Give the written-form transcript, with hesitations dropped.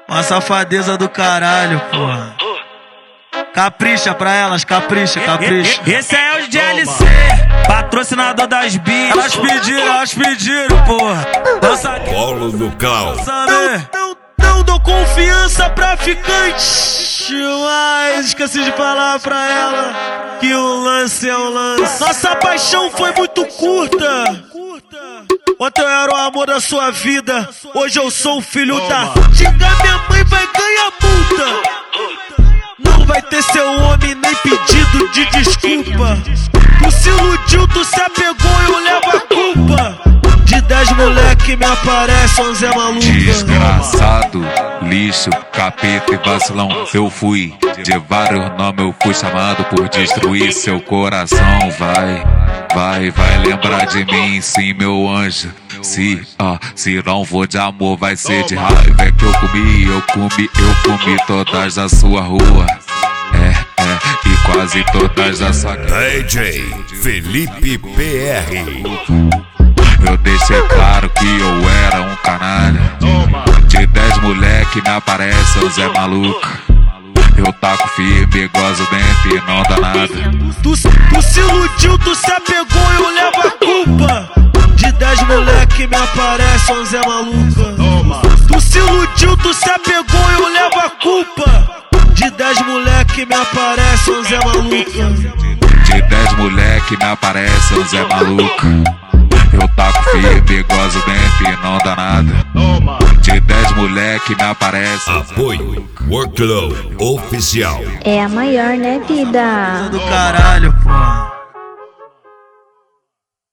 Uma safadeza do caralho, porra. Capricha pra elas, capricha, capricha. Esse é o DLC, patrocinador das bichas. Elas pediram, porra. Colo no cal. Não dou confiança pra ficante, mas esqueci de falar pra ela que o lance é o lance. Nossa paixão foi muito curta. Ontem eu era o amor da sua vida, hoje eu sou o filho da... Xingar minha mãe vai ganhar multa. Não vai ter seu homem nem pedido de desculpa. Tu se iludiu, tu se apegou, eu levo a culpa. De 10 moleque me aparece 11 é maluca. Desgraçado, lixo, capeta e vacilão. Eu fui de vários nomes, eu fui chamado por destruir seu coração. Vai lembrar de mim, sim, meu anjo. Se não for de amor, vai ser de raiva. É que eu comi todas da sua rua. E quase todas da sua casa. DJ Felipe PR. Eu deixei claro que eu era um canalha. De 10 moleque me aparece o Zé Maluco. Eu taco firme, gozo dentro e não dá nada. Tu se iludiu, tu se apegou, eu levo a culpa. De 10 moleque me aparece 11 é maluca. Tu se iludiu, tu se apegou, eu levo a culpa. De 10 moleque me aparece 11 é maluca. De 10 moleque me aparece 11 é maluca. Eu taco firme, gozo dentro e não dá nada. De 10 moleque me aparece. Apoio Workload Oficial. É a maior, né, vida? Do caralho, porra.